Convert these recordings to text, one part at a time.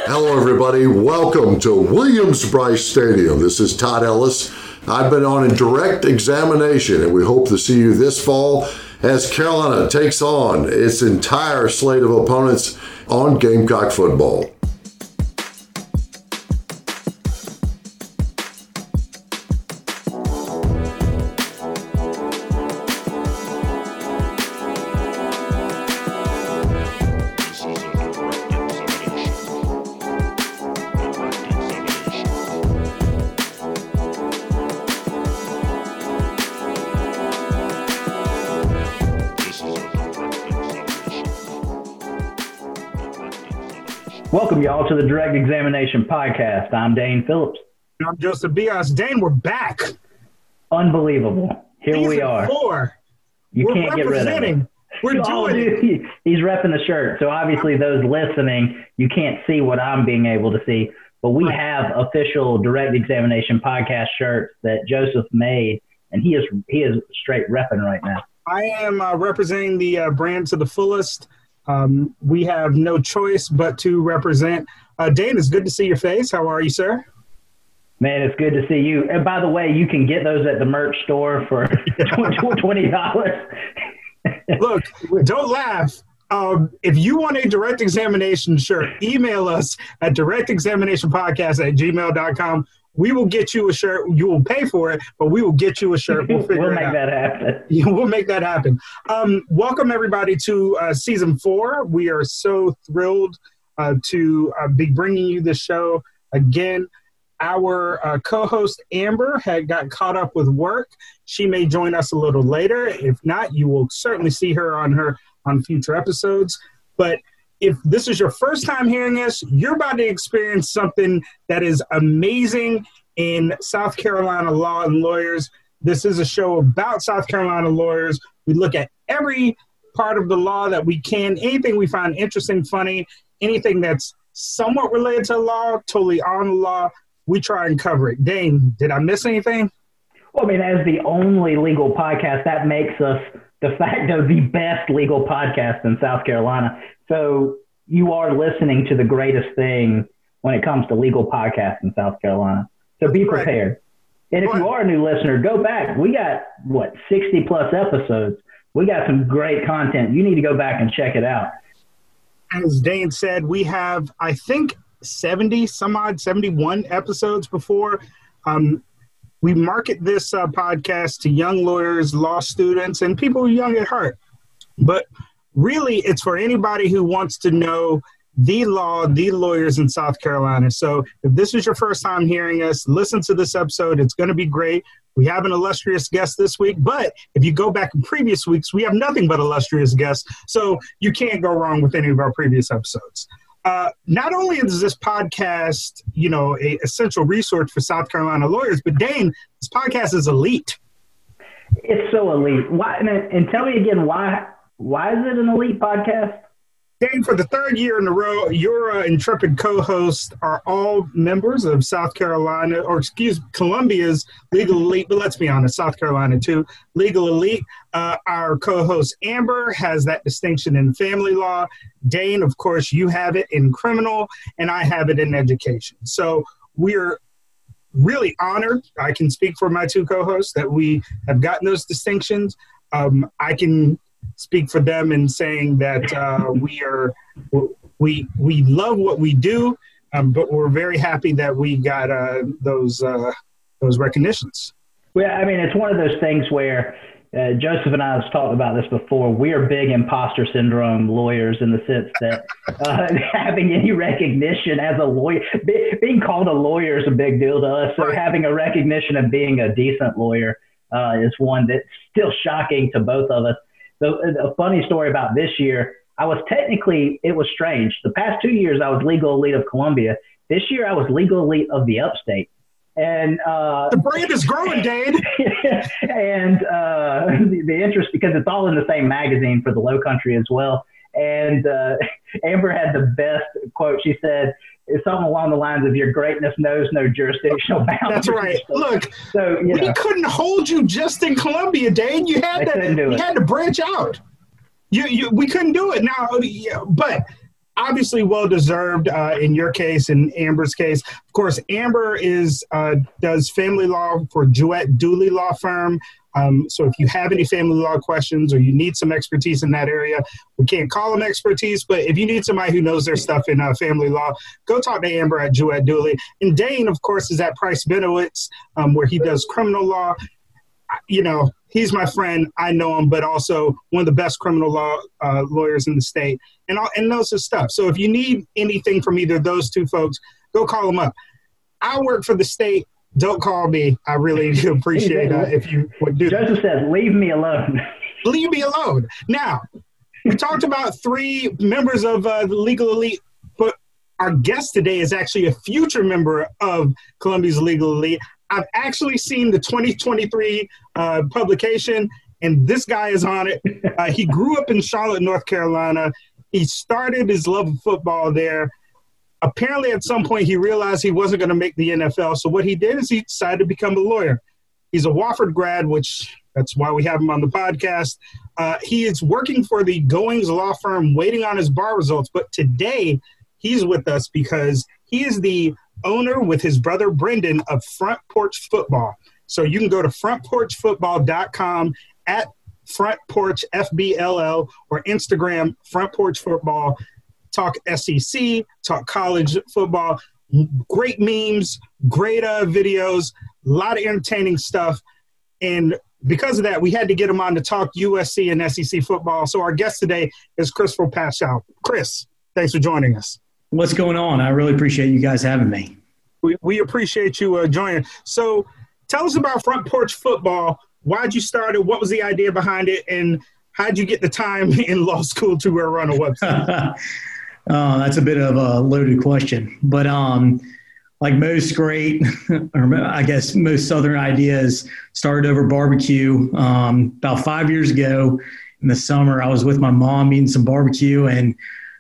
Hello, everybody. Welcome to Williams-Brice Stadium. This is Todd Ellis. I've been on a direct examination, and we hope to see you this fall as Carolina takes on its entire slate of opponents on Gamecock football. Welcome, y'all, to the Direct Examination Podcast. I'm Dane Phillips. And I'm Joseph Bias. Dane, we're back. Unbelievable. Here we are. We're can't get rid of it. We're doing it. He's repping the shirt. So obviously those listening, you can't see what I'm being able to see. But we have official Direct Examination Podcast shirts that Joseph made, and he is straight repping right now. I am representing the brand to the fullest. We have no choice but to represent. Dane, it's good to see your face. How are you, sir? Man, it's good to see you. And by the way, you can get those at the merch store for $20. Look, don't laugh. If you want a Direct Examination shirt, email us at directexaminationpodcast@gmail.com. We will get you a shirt. You will pay for it, but we will get you a shirt. We'll make that happen. We'll make that happen. Welcome, everybody, to Season 4. We are so thrilled to be bringing you this show again. Our co-host, Amber, had got caught up with work. She may join us a little later. If not, you will certainly see her on future episodes. But if this is your first time hearing us, you're about to experience something that is amazing in South Carolina law and lawyers. This is a show about South Carolina lawyers. We look at every part of the law that we can, anything we find interesting, funny, anything that's somewhat related to law, totally on the law, we try and cover it. Dane, did I miss anything? Well, I mean, as the only legal podcast, that makes us de facto the best legal podcast in South Carolina. So you are listening to the greatest thing when it comes to legal podcasts in South Carolina. So be prepared. And if you are a new listener, go back. We got, 60-plus episodes. We got some great content. You need to go back and check it out. As Dane said, we have, I think, 71 episodes before. We market this podcast to young lawyers, law students, and people young at heart. But really, it's for anybody who wants to know the law, the lawyers in South Carolina. So if this is your first time hearing us, listen to this episode. It's going to be great. We have an illustrious guest this week, but if you go back in previous weeks, we have nothing but illustrious guests. So you can't go wrong with any of our previous episodes. Not only is this podcast, a essential resource for South Carolina lawyers, but Dane, this podcast is elite. It's so elite. Why? And tell me again, why is it an elite podcast? Dane, for the third year in a row, your intrepid co-hosts are all members of Columbia's Legal Elite, but let's be honest, South Carolina too, Legal Elite. Our co-host Amber has that distinction in family law. Dane, of course, you have it in criminal, and I have it in education. So we're really honored. I can speak for my two co-hosts that we have gotten those distinctions. I can speak for them in saying that we love what we do, but we're very happy that we got those recognitions. Well, I mean, it's one of those things where Joseph and I have talked about this before. We are big imposter syndrome lawyers in the sense that having any recognition as a lawyer, being called a lawyer is a big deal to us. So having a recognition of being a decent lawyer is one that's still shocking to both of us. A funny story about this year, it was strange. The past 2 years, I was legal elite of Columbia. This year, I was legal elite of the upstate. And the brand is growing, Dane. And the interest, because it's all in the same magazine for the Low Country as well. And Amber had the best quote. She said, it's something along the lines of your greatness knows no jurisdictional boundaries. That's right. Look, we couldn't hold you just in Columbia, Dane. You had to branch out. We couldn't do it now. But obviously well-deserved in your case, in Amber's case. Of course, Amber does family law for Jewett Dooley Law Firm. So if you have any family law questions or you need some expertise in that area, we can't call them expertise, but if you need somebody who knows their stuff in family law, go talk to Amber at Jewett Dooley. And Dane, of course, is at Price Benowitz, where he does criminal law. You know, he's my friend. I know him, but also one of the best criminal law lawyers in the state and knows his stuff. So if you need anything from either of those two folks, go call them up. I work for the state. Don't call me. I really appreciate if you would do that. Joseph says, leave me alone. Leave me alone. Now, we talked about 3 members of the Legal Elite, but our guest today is actually a future member of Columbia's Legal Elite. I've actually seen the 2023 publication, and this guy is on it. He grew up in Charlotte, North Carolina. He started his love of football there. Apparently, at some point, he realized he wasn't going to make the NFL. So what he did is he decided to become a lawyer. He's a Wofford grad, which that's why we have him on the podcast. He is working for the Goings Law Firm, waiting on his bar results. But today, he's with us because he is the owner with his brother Brendan of Front Porch Football. So you can go to frontporchfootball.com at Front Porch FBLL or Instagram Front Porch Football. Talk SEC, talk college football, great memes, great videos, a lot of entertaining stuff. And because of that, we had to get him on to talk USC and SEC football. So our guest today is Christopher Paschow. Chris, thanks for joining us. What's going on? I really appreciate you guys having me. We appreciate you joining. So tell us about Front Porch Football. Why'd you start it? What was the idea behind it? And how'd you get the time in law school to run a website? That's a bit of a loaded question. But like most great, or I guess most Southern ideas, started over barbecue. About 5 years ago in the summer, I was with my mom eating some barbecue, and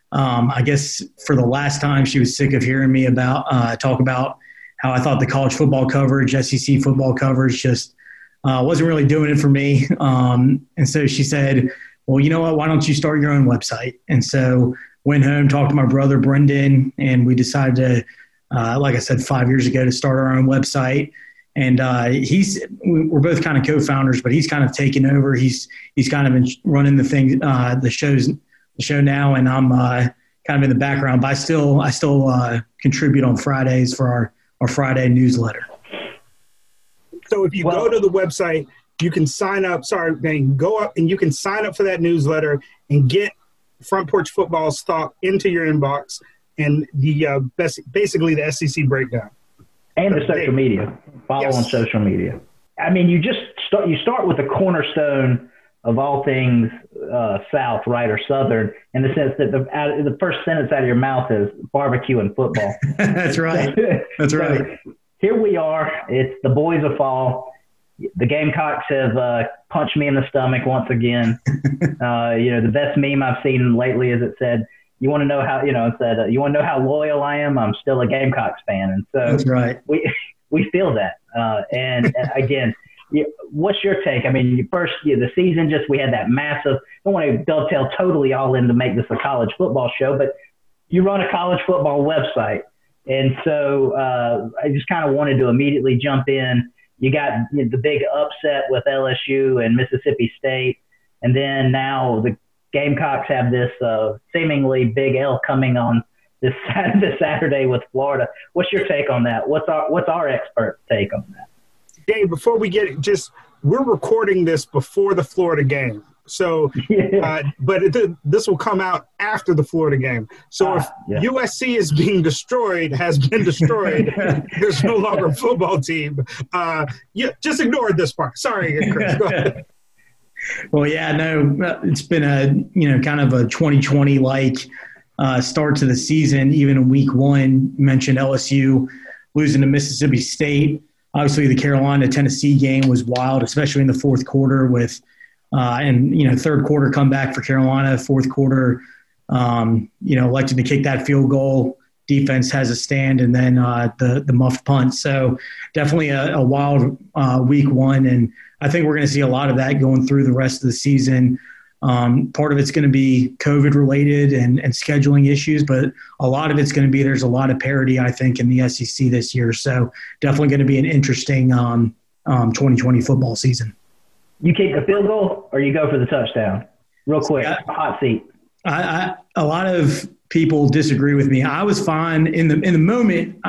I guess for the last time, she was sick of hearing me talk about how I thought the college football coverage, SEC football coverage, just wasn't really doing it for me. And so she said, well, you know what, why don't you start your own website? And so went home, talked to my brother Brendan, and we decided to, like I said, 5 years ago, to start our own website. And we're both kind of co-founders, but he's kind of taken over. He's kind of been running the show now, and I'm kind of in the background. But I still contribute on Fridays for our Friday newsletter. So if you go to the website, you can sign up. Go up and you can sign up for that newsletter and get Front Porch Football's thought into your inbox and basically the SEC breakdown. And the social media. Follow on social media. I mean, you start with the cornerstone of all things South, right, or Southern, in the sense that the first sentence out of your mouth is barbecue and football. That's right. That's right. So here we are. It's the boys of fall. The Gamecocks have punched me in the stomach once again. The best meme I've seen lately is it said, you want to know how, you want to know how loyal I am? I'm still a Gamecocks fan. And so that's right. We feel that. And again, what's your take? I mean, the season we had that massive, I don't want to dovetail totally all in to make this a college football show, but you run a college football website. And so I just kind of wanted to immediately jump in. You got the big upset with LSU and Mississippi State. And then now the Gamecocks have this seemingly big L coming on this Saturday with Florida. What's your take on that? What's our expert take on that? Dave, before we get it, we're recording this before the Florida game. So, but this will come out after the Florida game. So if USC is has been destroyed, there's no longer a football team. Just ignore this part. Sorry, Chris. Go ahead. Well, it's been a kind of a 2020-like start to the season. Even in week one, you mentioned LSU losing to Mississippi State. Obviously, the Carolina-Tennessee game was wild, especially in the fourth quarter with third quarter comeback for Carolina, fourth quarter, elected to kick that field goal. Defense has a stand, and then the muffed punt. So definitely a wild week one, and I think we're going to see a lot of that going through the rest of the season. Part of it's going to be COVID related and scheduling issues, but a lot of it's going to be there's a lot of parity, I think, in the SEC this year. So definitely going to be an interesting 2020 football season. You kick the field goal or you go for the touchdown? Real quick, hot seat. A lot of people disagree with me. I was fine in the moment.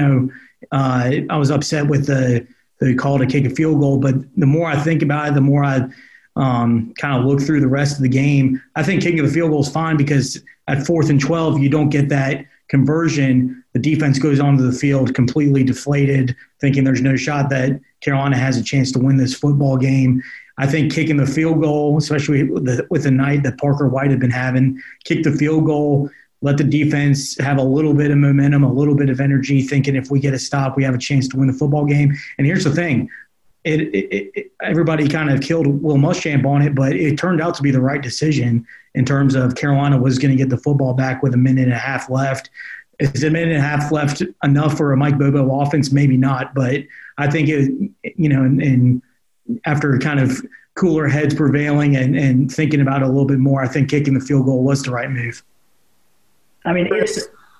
I was upset with the call to kick a field goal, but the more I think about it, the more I kind of look through the rest of the game. I think kicking the field goal is fine because at 4th and 12, you don't get that conversion. The defense goes onto the field completely deflated, thinking there's no shot that Carolina has a chance to win this football game. I think kicking the field goal, especially with the night that Parker White had been having, kick the field goal, let the defense have a little bit of momentum, a little bit of energy, thinking if we get a stop, we have a chance to win the football game. And here's the thing. Everybody kind of killed Will Muschamp on it, but it turned out to be the right decision in terms of Carolina was going to get the football back with a minute and a half left. Is a minute and a half left enough for a Mike Bobo offense? Maybe not, but I think and after kind of cooler heads prevailing and thinking about it a little bit more, I think kicking the field goal was the right move. I mean, it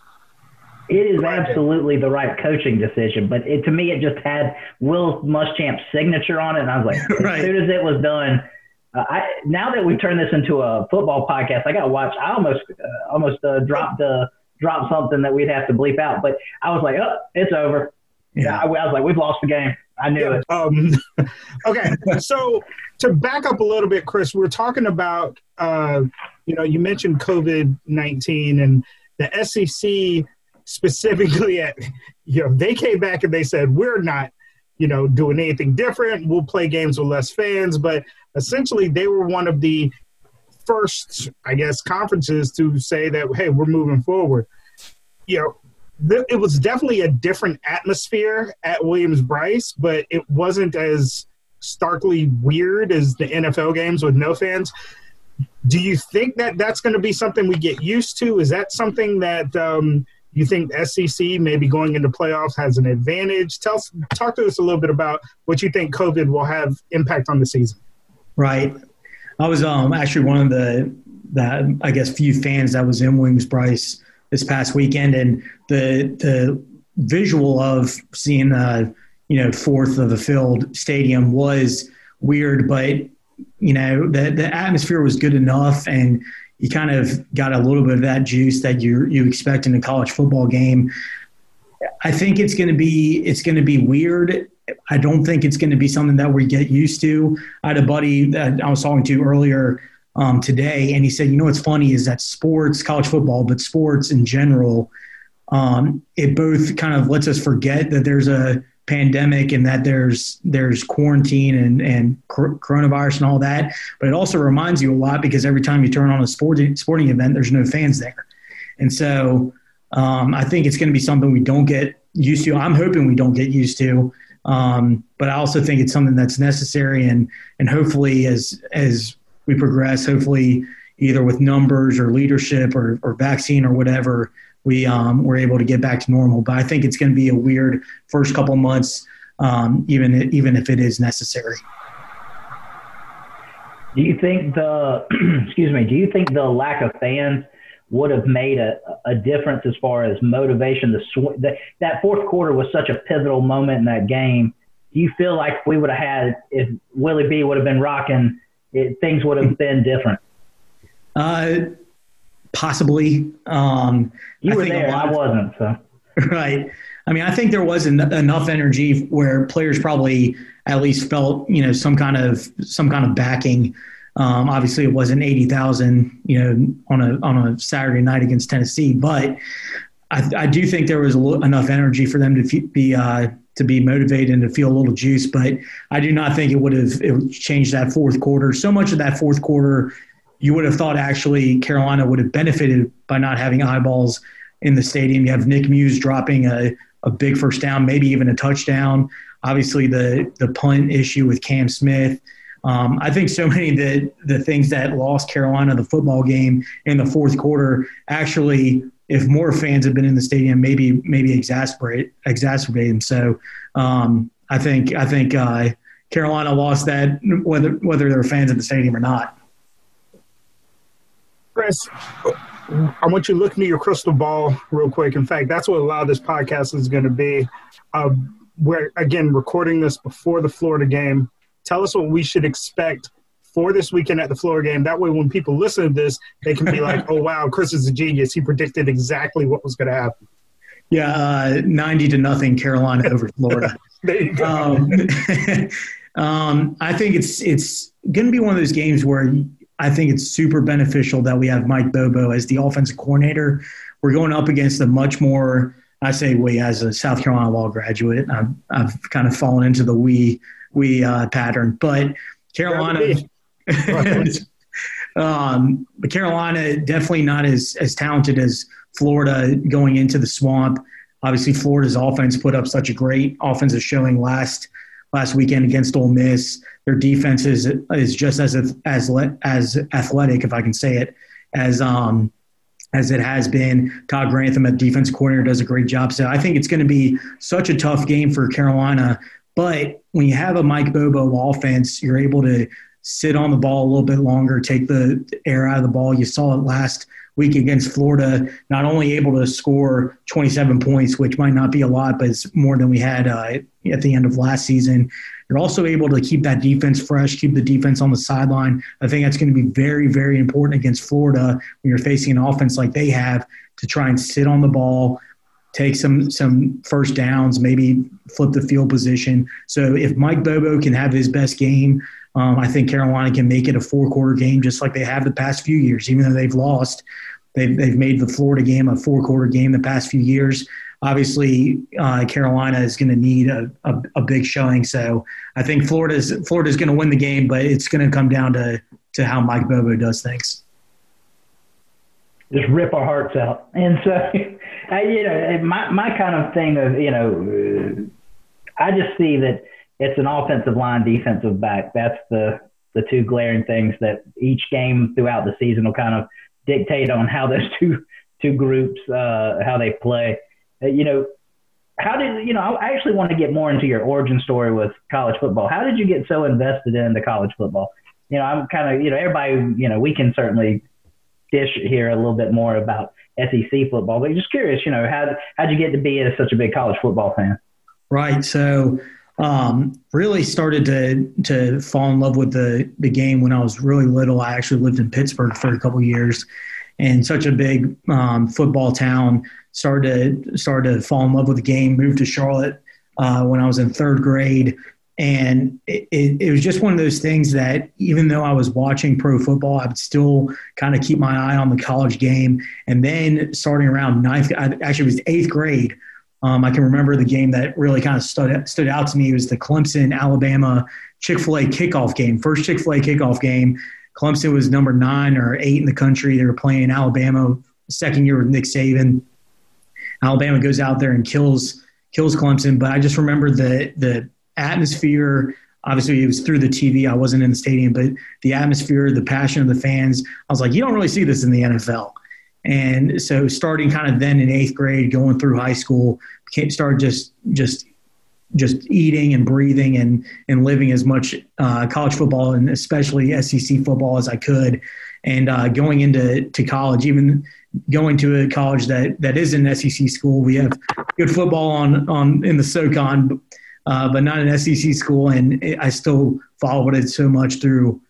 is absolutely the right coaching decision, but to me, it just had Will Muschamp's signature on it, and I was like, right. As soon as it was done, now that we've turned this into a football podcast, I got to watch. I almost dropped something that we'd have to bleep out, but I was like, oh, it's over. Yeah, I was like, we've lost the game. I knew it. Okay, so to back up a little bit, Chris, we're talking about, you mentioned COVID-19 and the SEC specifically they came back and they said, we're not, doing anything different. We'll play games with less fans. But essentially they were one of the first, I guess, conferences to say that, hey, we're moving forward. It was definitely a different atmosphere at Williams-Brice, but it wasn't as starkly weird as the NFL games with no fans. Do you think that that's going to be something we get used to? Is that something that you think SEC maybe going into playoffs has an advantage? Talk to us a little bit about what you think COVID will have impact on the season. Right. I was actually one of the I guess few fans that was in Williams-Brice this past weekend, and the visual of seeing fourth of the field stadium was weird, but the atmosphere was good enough, and you kind of got a little bit of that juice that you expect in a college football game. I think it's going to be weird. I don't think it's going to be something that we get used to. I had a buddy that I was talking to earlier today, and he said, what's funny is that sports, college football, but sports in general, it both kind of lets us forget that there's a pandemic and that there's quarantine and coronavirus and all that, but it also reminds you a lot because every time you turn on a sporting event, there's no fans there. And so I think it's going to be something we don't get used to. I'm hoping we don't get used to, but I also think it's something that's necessary, and hopefully as we progress, hopefully either with numbers or leadership or vaccine or whatever, we're able to get back to normal. But I think it's going to be a weird first couple months, even if it is necessary. Do you think the lack of fans would have made a difference as far as motivation? That fourth quarter was such a pivotal moment in that game. Do you feel like we would have had, if Willie B would have been rocking, things would have been different? Possibly. You were there. I wasn't. So. Right. I mean, I think there was enough energy where players probably at least felt, some kind of backing. Obviously, it wasn't 80,000, on a Saturday night against Tennessee, but I do think there was enough energy for them to be motivated and to feel a little juice. But I do not think it would change that fourth quarter. So much of that fourth quarter, you would have thought actually Carolina would have benefited by not having eyeballs in the stadium. You have Nick Muse dropping a big first down, maybe even a touchdown. Obviously, the punt issue with Cam Smith. I think so many of the things that lost Carolina the football game in the fourth quarter actually, if more fans had been in the stadium, maybe exacerbate them. So I think Carolina lost that whether there were fans at the stadium or not. Chris, I want you to look into your crystal ball real quick. In fact, that's what a lot of this podcast is going to be. We're, again, recording this before the Florida game. Tell us what we should expect for this weekend at the Florida game. That way when people listen to this, they can be like, oh, wow, Chris is a genius. He predicted exactly what was going to happen. Yeah, 90-0 Carolina over Florida. There you go. I think it's going to be one of those games where I think it's super beneficial that we have Mike Bobo as the offensive coordinator. We're going up against a much more, I say we as a South Carolina law graduate, I've kind of fallen into the we pattern, but Carolina, but Carolina definitely not as talented as Florida going into the Swamp. Obviously, Florida's offense put up such a great offensive showing last weekend against Ole Miss. Their defense is just as athletic, if I can say it, as it has been. Todd Grantham, at defensive coordinator, does a great job. So I think it's going to be such a tough game for Carolina. But when you have a Mike Bobo offense, you're able to sit on the ball a little bit longer, take the air out of the ball. You saw it last week against Florida, not only able to score 27 points, which might not be a lot, but it's more than we had at the end of last season. You're also able to keep that defense fresh, keep the defense on the sideline. I think that's going to be very, very important against Florida when you're facing an offense like they have, to try and sit on the ball, take some first downs, maybe flip the field position. So if Mike Bobo can have his best game, I think Carolina can make it a 4-quarter game just like they have the past few years. Even though they've lost, they've made the Florida game a 4-quarter game the past few years. Obviously, Carolina is going to need a big showing. So I think Florida's going to win the game, but it's going to come down to how Mike Bobo does things. Just rip our hearts out. And so, my kind of thing of, I just see that it's an offensive line, defensive back. That's the two glaring things that each game throughout the season will kind of dictate on how those two groups, how they play. How did, I actually want to get more into your origin story with college football. How did you get so invested into college football? I'm kind of, everybody, we can certainly dish here a little bit more about SEC football, but just curious, how'd you get to be such a big college football fan? Right. So, really started to fall in love with the game when I was really little. I actually lived in Pittsburgh for a couple of years, and such a big football town. Started to fall in love with the game. Moved to Charlotte when I was in 3rd grade, and it was just one of those things that even though I was watching pro football, I would still kind of keep my eye on the college game. And then starting around 9th, it was 8th grade. I can remember the game that really kind of stood out to me. It was the Clemson-Alabama Chick-fil-A kickoff game. First Chick-fil-A kickoff game. Clemson was number 9 or 8 in the country. They were playing Alabama, second year with Nick Saban. Alabama goes out there and kills Clemson. But I just remember the atmosphere. Obviously, it was through the TV. I wasn't in the stadium, but the atmosphere, the passion of the fans. I was like, you don't really see this in the NFL. And so starting kind of then in 8th grade, going through high school, started just eating and breathing and living as much college football and especially SEC football as I could. And going into college, even going to a college that is an SEC school, we have good football on in the SoCon, but not an SEC school. And I still followed it so much through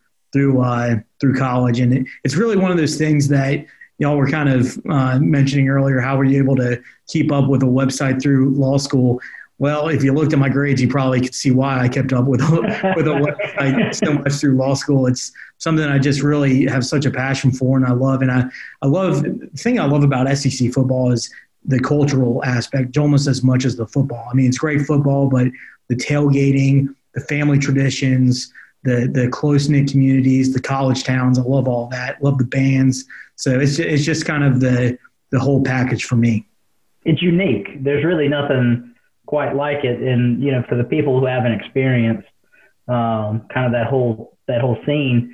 college. And it's really one of those things that y'all were kind of mentioning earlier. How were you able to keep up with a website through law school? Well, if you looked at my grades, you probably could see why I kept up with a website so much through law school. It's something I just really have such a passion for, and I love. And I love the thing I love about SEC football is the cultural aspect, almost as much as the football. I mean, it's great football, but the tailgating, the family traditions, the close-knit communities, the college towns, I love all that. Love the bands. So it's just kind of the whole package for me. It's unique. There's really nothing quite like it. And, for the people who haven't experienced kind of that whole scene,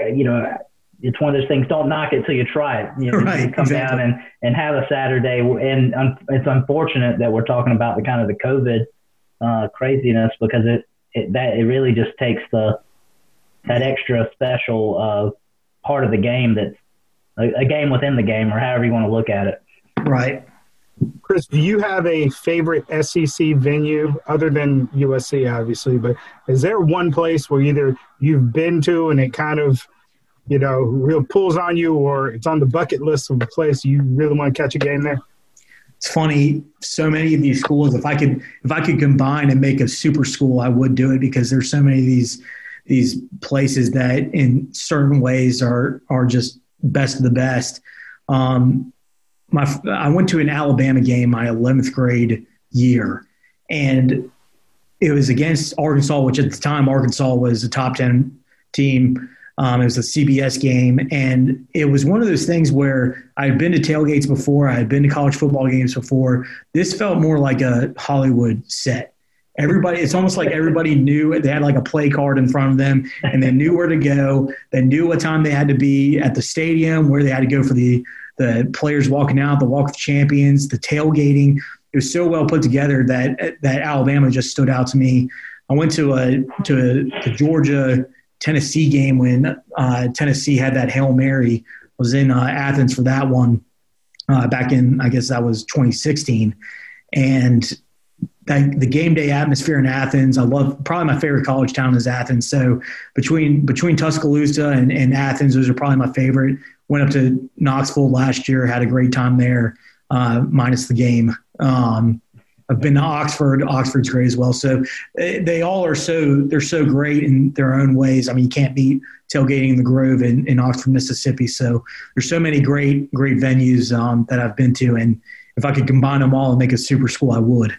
it's one of those things, don't knock it till you try it. Right, you come exactly. down and have a Saturday. And it's unfortunate that we're talking about the kind of the COVID craziness, because it really just takes that extra special part of the game that's a game within the game, or however you want to look at it. Right. Chris, do you have a favorite SEC venue other than USC, obviously? But is there one place where either you've been to and it kind of, real pulls on you, or it's on the bucket list of a place you really want to catch a game there? It's funny. So many of these schools, if I could combine and make a super school, I would do it, because there's so many of these places that in certain ways are just best of the best. I went to an Alabama game my 11th grade year, and it was against Arkansas, which at the time Arkansas was a top 10 team. It was a CBS game, and it was one of those things where I had been to tailgates before. I had been to college football games before. This felt more like a Hollywood set. It's almost like everybody knew. They had like a play card in front of them, and they knew where to go. They knew what time they had to be at the stadium, where they had to go for the players walking out, the Walk of Champions, the tailgating. It was so well put together that Alabama just stood out to me. I went to the Georgia-Tennessee game when Tennessee had that Hail Mary. I was in Athens for that one back in, I guess that was 2016. And the game day atmosphere in Athens, I love. Probably my favorite college town is Athens. So between Tuscaloosa and Athens, those are probably my favorite. Went up to Knoxville last year, had a great time there, minus the game. I've been to Oxford. Oxford's great as well. So they all are they're so great in their own ways. I mean, you can't beat tailgating in the Grove in Oxford, Mississippi. So there's so many great venues that I've been to. And if I could combine them all and make a super school, I would.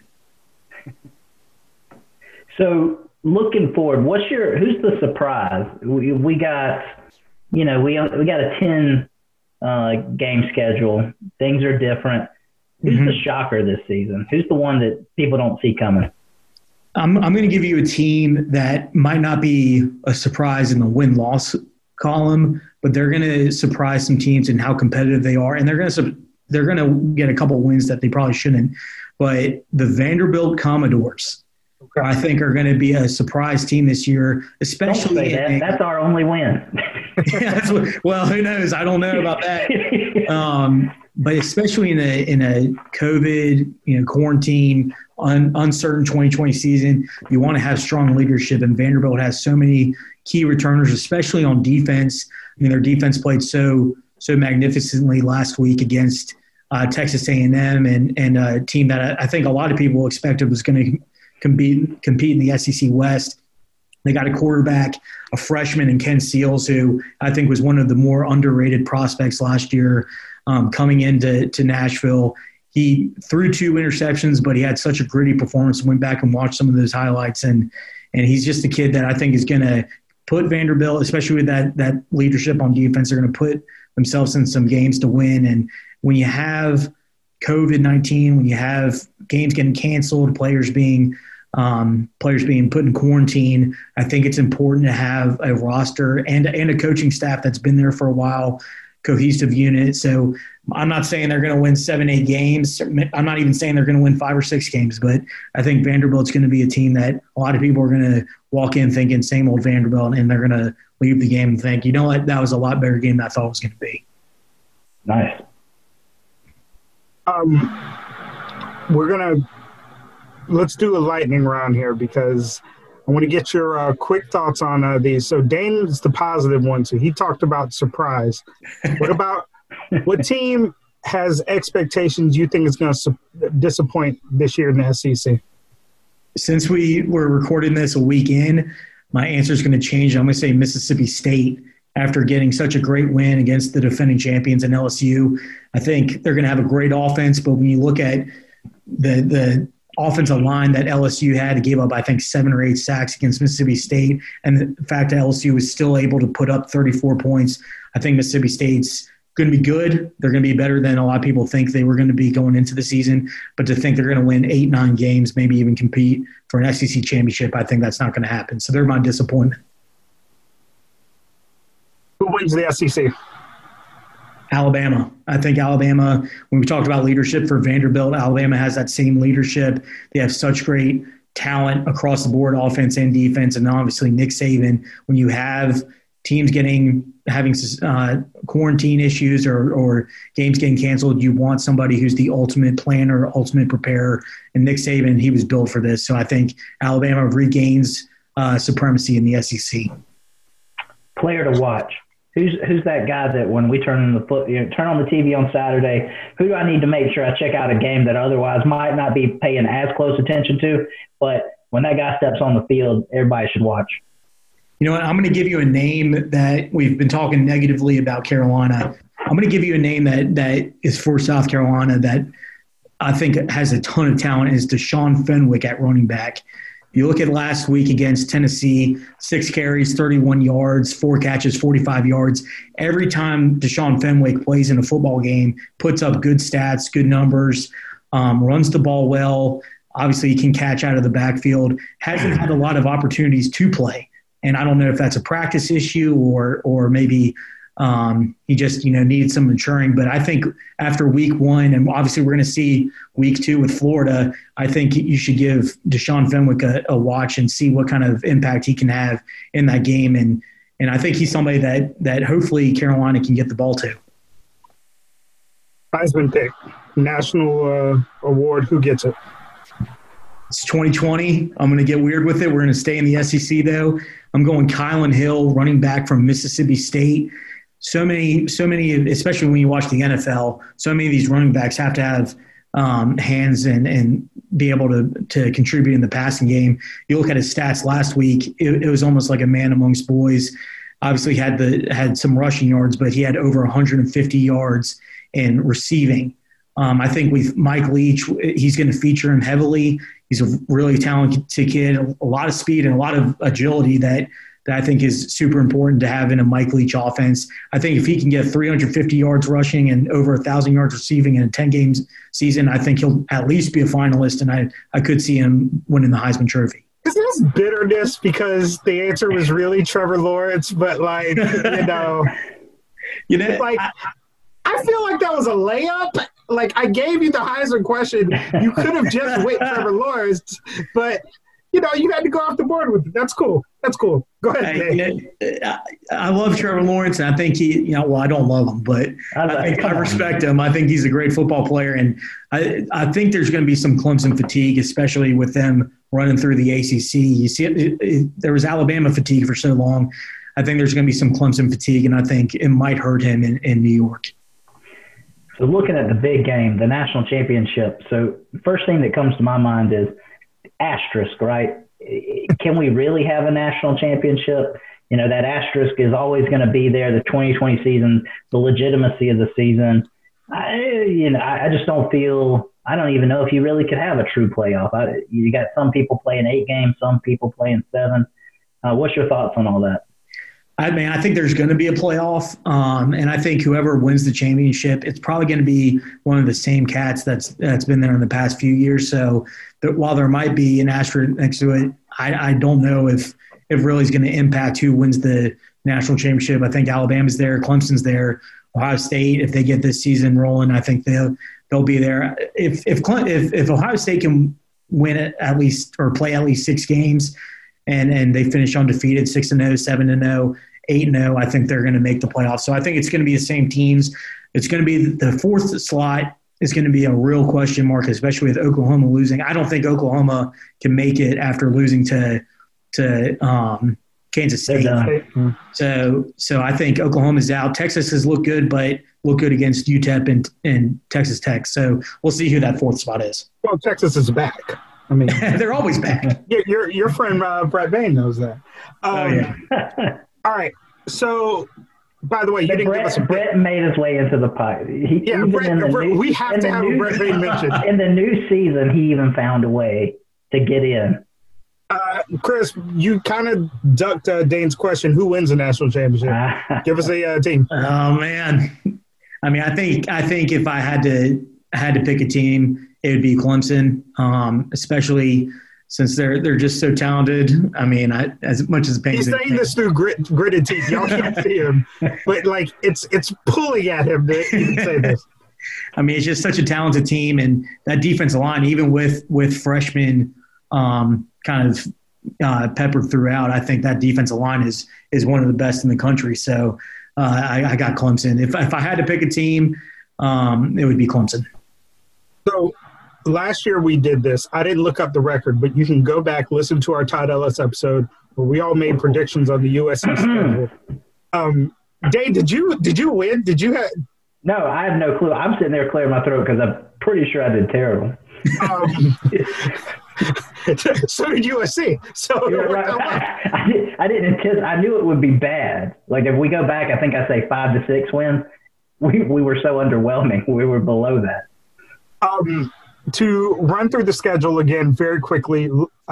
So looking forward, who's the surprise? We got, we got a 10 game schedule. Things are different. Who's the shocker this season? Who's the one that people don't see coming? I'm going to give you a team that might not be a surprise in the win-loss column, but they're going to surprise some teams in how competitive they are, and they're going to get a couple wins that they probably shouldn't. But the Vanderbilt Commodores, I think, are going to be a surprise team this year, especially. Don't say that. That's our only win. Well, who knows? I don't know about that. But especially in a COVID, quarantine, uncertain 2020 season, you want to have strong leadership. And Vanderbilt has so many key returners, especially on defense. I mean, their defense played so magnificently last week against Texas A&M and a team that I think a lot of people expected was going to compete in the SEC West. They got a quarterback, a freshman in Ken Seals, who I think was one of the more underrated prospects last year coming into Nashville. He threw 2 interceptions, but he had such a gritty performance. Went back and watched some of those highlights, and he's just a kid that I think is going to put Vanderbilt, especially with that leadership on defense, they're going to put themselves in some games to win. And when you have COVID-19, when you have games getting canceled, players being put in quarantine, I think it's important to have a roster and a coaching staff that's been there for a while, cohesive unit. So I'm not saying they're going to win 7-8 games. I'm not even saying they're going to win 5 or 6 games, but I think Vanderbilt's going to be a team that a lot of people are going to walk in thinking same old Vanderbilt, and they're going to leave the game and think, you know what, that was a lot better game than I thought it was going to be. Nice. Let's do a lightning round here because I want to get your quick thoughts on these. So Dane's the positive one. So he talked about surprise. What team has expectations you think is going to disappoint this year in the SEC? Since we were recording this a week in, my answer is going to change. I'm going to say Mississippi State after getting such a great win against the defending champions in LSU. I think they're going to have a great offense, but when you look at the offensive line that LSU had, it gave up, I think, 7 or 8 sacks against Mississippi State. And the fact that LSU was still able to put up 34 points, I think Mississippi State's going to be good. They're going to be better than a lot of people think they were going to be going into the season. But to think they're going to win 8-9 games, maybe even compete for an SEC championship, I think that's not going to happen. So they're my disappointment. Who wins the SEC? Alabama. I think Alabama, when we talked about leadership for Vanderbilt, Alabama has that same leadership. They have such great talent across the board, offense and defense, and obviously Nick Saban. When you have teams having quarantine issues or games getting canceled, you want somebody who's the ultimate planner, ultimate preparer. And Nick Saban, he was built for this. So I think Alabama regains supremacy in the SEC. Player to watch. Who's that guy that when we turn on the TV on Saturday, who do I need to make sure I check out a game that otherwise might not be paying as close attention to, but when that guy steps on the field, everybody should watch? You know what? I'm going to give you a name that we've been talking negatively about Carolina. I'm going to give you a name that is for South Carolina that I think has a ton of talent, is Deshaun Fenwick at running back. You look at last week against Tennessee, 6 carries, 31 yards, 4 catches, 45 yards. Every time Deshaun Fenwick plays in a football game, puts up good stats, good numbers, runs the ball well. Obviously, he can catch out of the backfield. Hasn't had a lot of opportunities to play. And I don't know if that's a practice issue or maybe he just, needed some maturing. But I think after week 1, and obviously we're going to see week 2 with Florida, I think you should give Deshaun Fenwick a watch and see what kind of impact he can have in that game. And I think he's somebody that hopefully Carolina can get the ball to. Heisman pick, national award, who gets it? It's 2020. I'm going to get weird with it. We're going to stay in the SEC, though. I'm going Kylan Hill, running back from Mississippi State. So many, especially when you watch the NFL, so many of these running backs have to have hands and be able to contribute in the passing game. You look at his stats last week, it was almost like a man amongst boys. Obviously had some rushing yards, but he had over 150 yards in receiving. I think with Mike Leach, he's going to feature him heavily. He's a really talented kid, a lot of speed and a lot of agility that I think is super important to have in a Mike Leach offense. I think if he can get 350 yards rushing and over 1,000 yards receiving in a 10-game season, I think he'll at least be a finalist, and I could see him winning the Heisman Trophy. Is this bitterness because the answer was really Trevor Lawrence, but like, like I feel like that was a layup. Like, I gave you the Heisman question. You could have just went Trevor Lawrence, but, you had to go off the board with it. That's cool. Go ahead, I love Trevor Lawrence, and I think he, I don't love him, but I respect him. I think he's a great football player, and I think there's going to be some Clemson fatigue, especially with them running through the ACC. You see, there was Alabama fatigue for so long. I think there's going to be some Clemson fatigue, and I think it might hurt him in New York. So looking at the big game, the national championship, so the first thing that comes to my mind is asterisk, right? Can we really have a national championship? That asterisk is always going to be there, the 2020 season, the legitimacy of the season. I just don't even know if you really could have a true playoff. You got some people playing 8 games, some people playing 7. What's your thoughts on all that? I think there's going to be a playoff, and I think whoever wins the championship, it's probably going to be one of the same cats that's been there in the past few years. So while there might be an asterisk next to it, I don't know if it really is going to impact who wins the national championship. I think Alabama's there, Clemson's there, Ohio State. If they get this season rolling, I think they'll be there. If Ohio State can win it at least or play at least 6 games, and they finish undefeated, 6-0, 7-0. 8-0, I think they're going to make the playoffs. So I think it's going to be the same teams. It's going to be the 4th slot is going to be a real question mark, especially with Oklahoma losing. I don't think Oklahoma can make it after losing to Kansas State. So I think Oklahoma's out. Texas has looked good, but looked good against UTEP and Texas Tech. So we'll see who that 4th spot is. Well, Texas is back. I mean, they're always back. Your friend Brett Bain knows that. Yeah. All right. So, by the way, you didn't give us a Brett made his way into the pot. We have to have a Brett Bain mention. In the new season, he even found a way to get in. Chris, you kind of ducked Dane's question. Who wins the national championship? Give us a team. Oh man, I think if I had to pick a team, it would be Clemson, especially since they're just so talented. As much as pain. He's saying this through gritted teeth. Y'all can't see him, but it's pulling at him to even say this. It's just such a talented team, and that defensive line, even with freshmen, kind of peppered throughout. I think that defensive line is one of the best in the country. So I got Clemson. If I had to pick a team, it would be Clemson. So last year we did this. I didn't look up the record, but you can go back, listen to our Todd Ellis episode where we all made predictions on the USC schedule. Dave, did you win? Did you have? No, I have no clue. I'm sitting there clearing my throat because I'm pretty sure I did terrible. So did USC. So right. I didn't anticipate. I knew it would be bad. Like if we go back, I think I say 5 to 6 wins. We were so underwhelming. We were below that. To run through the schedule again very quickly,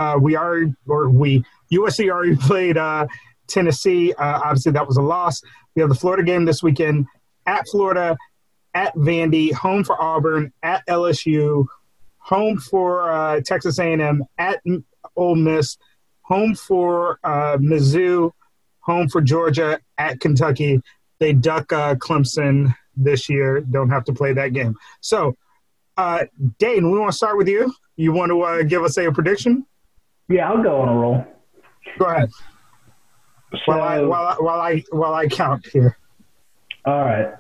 USC already played Tennessee. Obviously, that was a loss. We have the Florida game this weekend at Florida, at Vandy, home for Auburn, at LSU, home for Texas A&M, at Ole Miss, home for Mizzou, home for Georgia, at Kentucky. They duck Clemson this year. Don't have to play that game. So, Dane, we want to start with you. You want to give us a prediction? Yeah, I'll go on a roll. Go ahead. So, while I count here. All right.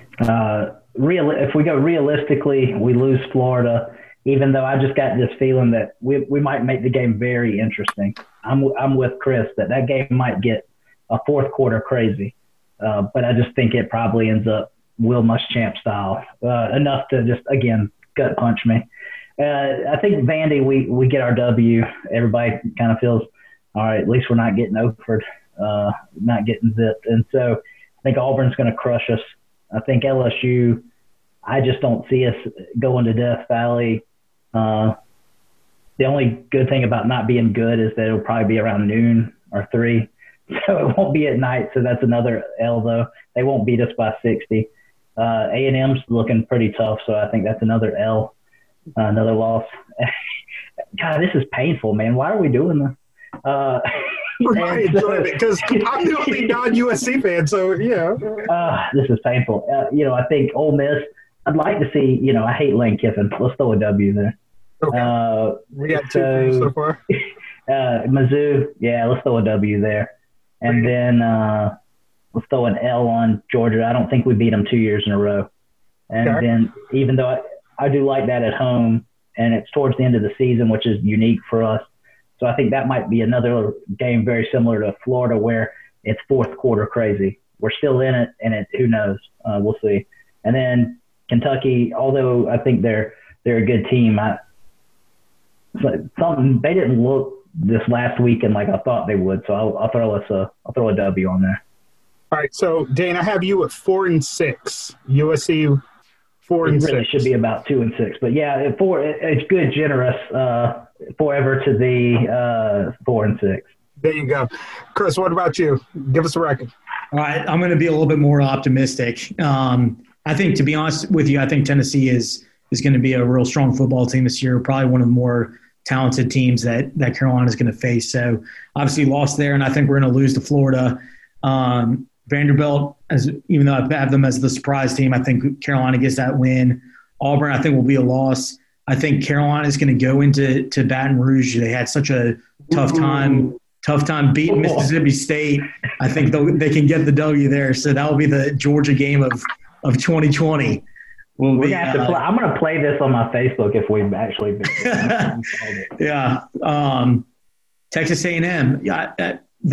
If we go realistically, we lose Florida. Even though I just got this feeling that we might make the game very interesting. I'm with Chris that game might get a fourth quarter crazy, but I just think it probably ends up Will Muschamp style, enough to just again gut punch me. I think Vandy we get our W. Everybody kind of feels all right. At least we're not getting overed, not getting zipped, and so I think Auburn's going to crush us. I think LSU. I just don't see us going to Death Valley. The only good thing about not being good is that it'll probably be around noon or 3. So it won't be at night. So that's another L though. They won't beat us by 60. A&M's looking pretty tough. So I think that's another L, another loss. God, this is painful, man. Why are we doing this? Because I'm the only non-USC fan. So, yeah. This is painful. I think Ole Miss, I'd like to see, I hate Lane Kiffin. Let's throw a W there. Okay. We got 2 so far. Mizzou, yeah, let's throw a W there. And then let's throw an L on Georgia. I don't think we beat them 2 years in a row. And then even though I do like that at home, and it's towards the end of the season, which is unique for us. So I think that might be another game very similar to Florida where it's fourth quarter crazy. We're still in it, and who knows? We'll see. And then Kentucky, although I think they're a good team, they didn't look this last weekend like I thought they would. So I'll throw a W on there. All right. So Dane, I have you at 4-6. USC 4-6. It really should be about 2-6, but yeah, it's good, generous. Forever to the 4-6. There you go, Chris. What about you? Give us a record. All right, I'm going to be a little bit more optimistic. I think, to be honest with you, I think Tennessee is going to be a real strong football team this year. Probably one of the more talented teams that Carolina is going to face. So obviously lost there, and I think we're going to lose to Florida. Vanderbilt, even though I have them as the surprise team, I think Carolina gets that win. Auburn, I think, will be a loss. I think Carolina is going to go into Baton Rouge. They had such a tough time beating Mississippi State. I think they can get the W there. So that will be the Georgia game of 2020. I'm going to play this on my Facebook if we've actually. Yeah. Texas A&M. Yeah.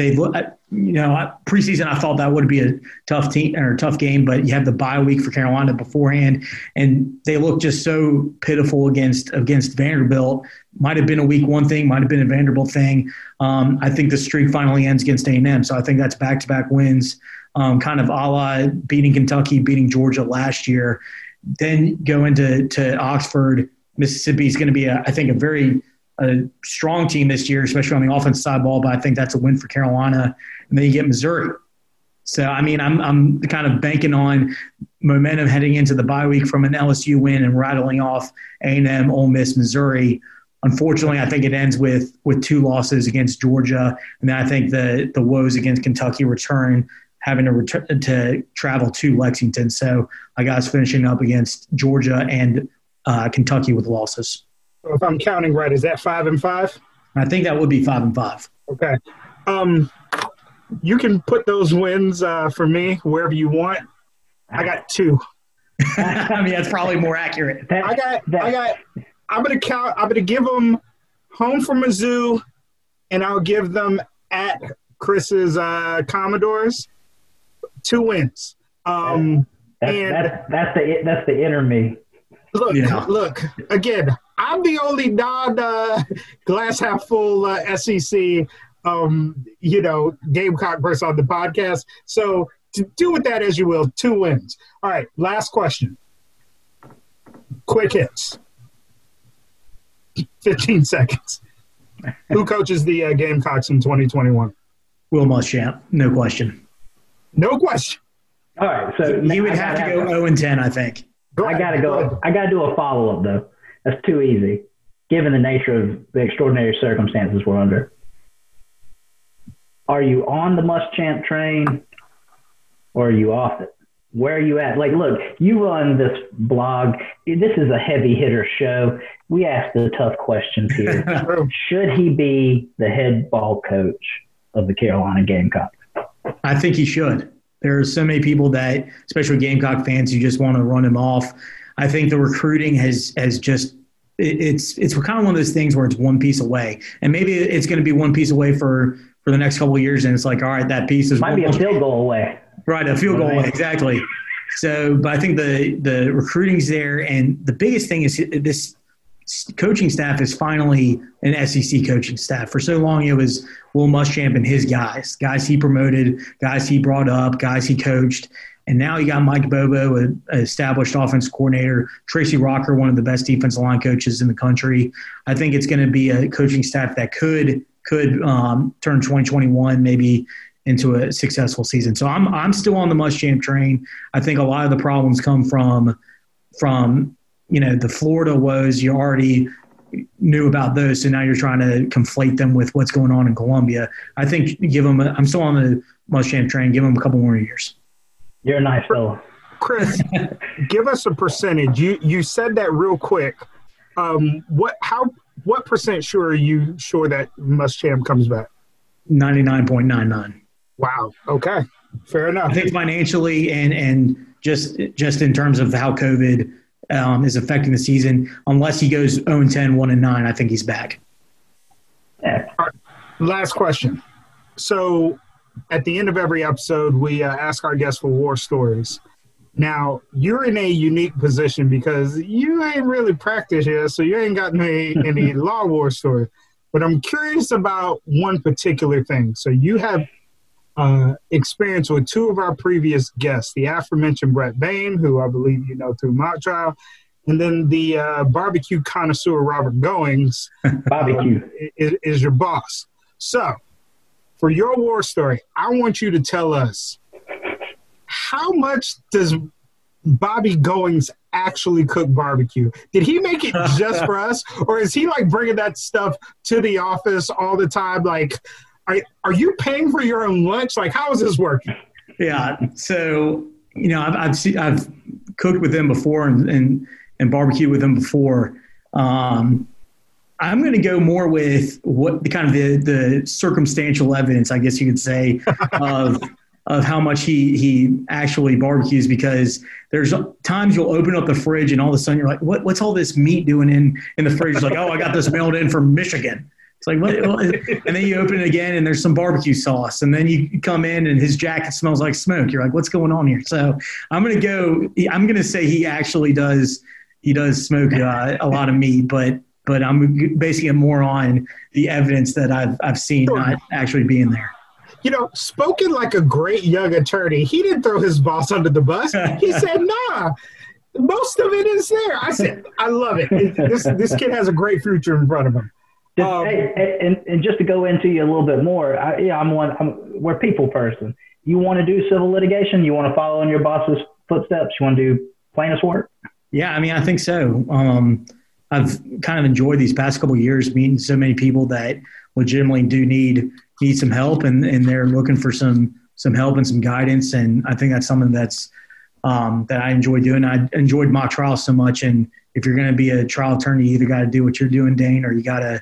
Preseason, I thought that would be a tough team or a tough game, but you have the bye week for Carolina beforehand, and they look just so pitiful against Vanderbilt. Might have been a week 1 thing, might have been a Vanderbilt thing. I think the streak finally ends against A&M, so I think that's back-to-back wins, kind of a la beating Kentucky, beating Georgia last year. Then go into Oxford. Mississippi is going to be, I think, a strong team this year, especially on the offensive side ball, but I think that's a win for Carolina. And then you get Missouri. So, I mean, I'm kind of banking on momentum heading into the bye week from an LSU win and rattling off A&M, Ole Miss, Missouri. Unfortunately, I think it ends with 2 losses against Georgia. And then I think the woes against Kentucky return, having to travel to Lexington. So I got us finishing up against Georgia and Kentucky with losses. So if I'm counting right, is that 5-5? I think that would be 5-5. Okay. You can put those wins for me wherever you want. I got 2. I mean, that's probably more accurate. I'm going to give them home from Mizzou, and I'll give them at Chris's Commodores 2 wins. That's the inner me. Look, again, I'm the only non-glass half full SEC, Gamecock person on the podcast. So do with that as you will. 2 wins. All right, last question. Quick hits. 15 seconds. Who coaches the Gamecocks in 2021? Will Muschamp, no question. No question. All right, so he would have to go 0-10, I think. I got to do a follow-up, though. That's too easy, given the nature of the extraordinary circumstances we're under. Are you on the Muschamp train, or are you off it? Where are you at? Like, look, you run this blog. This is a heavy-hitter show. We ask the tough questions here. Should he be the head ball coach of the Carolina Gamecocks? I think he should. There are so many people that, especially Gamecock fans, who just want to run him off. I think the recruiting has just it's kind of one of those things where it's one piece away, and maybe it's going to be one piece away for the next couple of years, and it's like, all right, that piece might be a field goal away. Right, a field goal away, exactly. So, but I think the recruiting's there, and the biggest thing is this coaching staff is finally an SEC coaching staff. For so long, it was Will Muschamp and his guys he promoted, guys he brought up, guys he coached. And now you got Mike Bobo, an established offense coordinator, Tracy Rocker, one of the best defensive line coaches in the country. I think it's going to be a coaching staff that could turn 2021 maybe into a successful season. So I'm still on the Muschamp train. I think a lot of the problems come from the Florida woes. You already knew about those, so now you're trying to conflate them with what's going on in Columbia. I think I'm still on the Muschamp train. Give him a couple more years. You're a nice fellow. Chris, give us a percentage. You said that real quick. What percent sure are you sure that Muschamp comes back? 99.99. Wow. Okay. Fair enough. I think financially and just in terms of how COVID is affecting the season, unless he goes 0-10, 1-9, I think he's back. Yeah. All right. Last question. So at the end of every episode, we ask our guests for war stories. Now, you're in a unique position because you ain't really practiced yet, so you ain't got any law war stories. But I'm curious about one particular thing. So you have experience with 2 of our previous guests, the aforementioned Brett Bain, who I believe you know through mock trial, and then the barbecue connoisseur Robert Goings barbecue is your boss. So for your war story, I want you to tell us, how much does Bobby Goings actually cook barbecue? Did he make it just for us, or is he like bringing that stuff to the office all the time? Like, are you paying for your own lunch? Like, how is this working? Yeah. So, I've cooked with him before and barbecued with him before. I'm going to go more with what the circumstantial evidence, I guess you could say, of how much he actually barbecues, because there's times you'll open up the fridge and all of a sudden you're like, what's all this meat doing in the fridge? It's like, oh, I got this mailed in from Michigan. It's like, what? And then you open it again and there's some barbecue sauce. And then you come in and his jacket smells like smoke. You're like, what's going on here? So I'm going to say he actually does smoke a lot of meat, but I'm basing it more on the evidence that I've seen, not actually being there. Spoken like a great young attorney, he didn't throw his boss under the bus. He said, nah, most of it is there. I said, I love it. This kid has a great future in front of him. And just to go into you a little bit more, we're a people person. You want to do civil litigation? You want to follow in your boss's footsteps? You want to do plaintiff's work? Yeah, I think so. I've kind of enjoyed these past couple of years meeting so many people that legitimately do need some help, and they're looking for some help and some guidance. And I think that's something that I enjoy doing. I enjoyed mock trial so much. And if you're going to be a trial attorney, you either got to do what you're doing, Dane, or you got to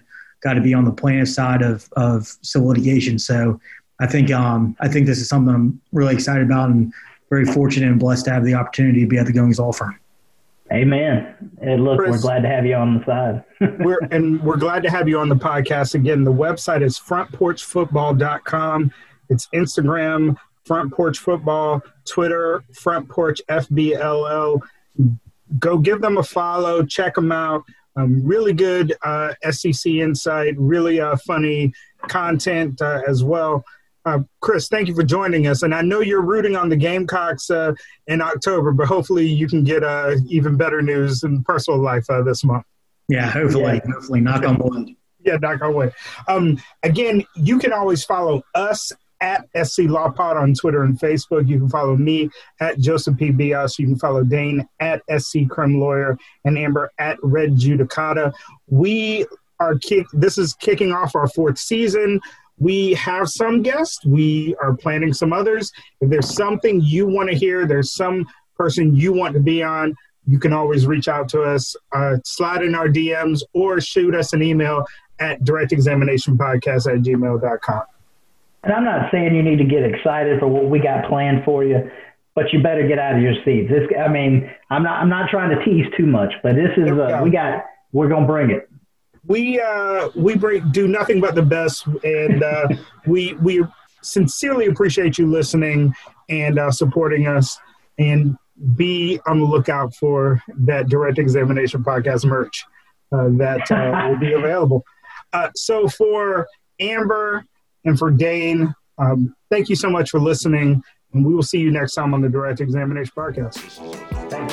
got to be on the plaintiff side of civil litigation. So I think this is something I'm really excited about and very fortunate and blessed to have the opportunity to be at the Goings Law Firm. Amen. And look, Chris, we're glad to have you on the side. we're glad to have you on the podcast. Again, the website is frontporchfootball.com. It's Instagram, Front Porch Football, Twitter, Front Porch FBLL. Go give them a follow. Check them out. Really good SEC insight, really funny content as well. Chris, thank you for joining us. And I know you're rooting on the Gamecocks in October, but hopefully you can get even better news in personal life this month. Yeah, hopefully. Knock on wood. Yeah, knock on wood. Again, you can always follow us at SC Law Pod on Twitter and Facebook. You can follow me at Joseph P. Bias. You can follow Dane at SC Crim Lawyer and Amber at Red Judicata. This is kicking off our 4th season. We have some guests. We are planning some others. If there's something you want to hear, there's some person you want to be on, you can always reach out to us, slide in our DMs, or shoot us an email at directexaminationpodcast@gmail.com. And I'm not saying you need to get excited for what we got planned for you, but you better get out of your seats. I'm not trying to tease too much, but this is we're gonna bring it. We do nothing but the best, and we sincerely appreciate you listening and supporting us. And be on the lookout for that Direct Examination Podcast merch that will be available. So for Amber and for Dane, thank you so much for listening, and we will see you next time on the Direct Examination Podcast.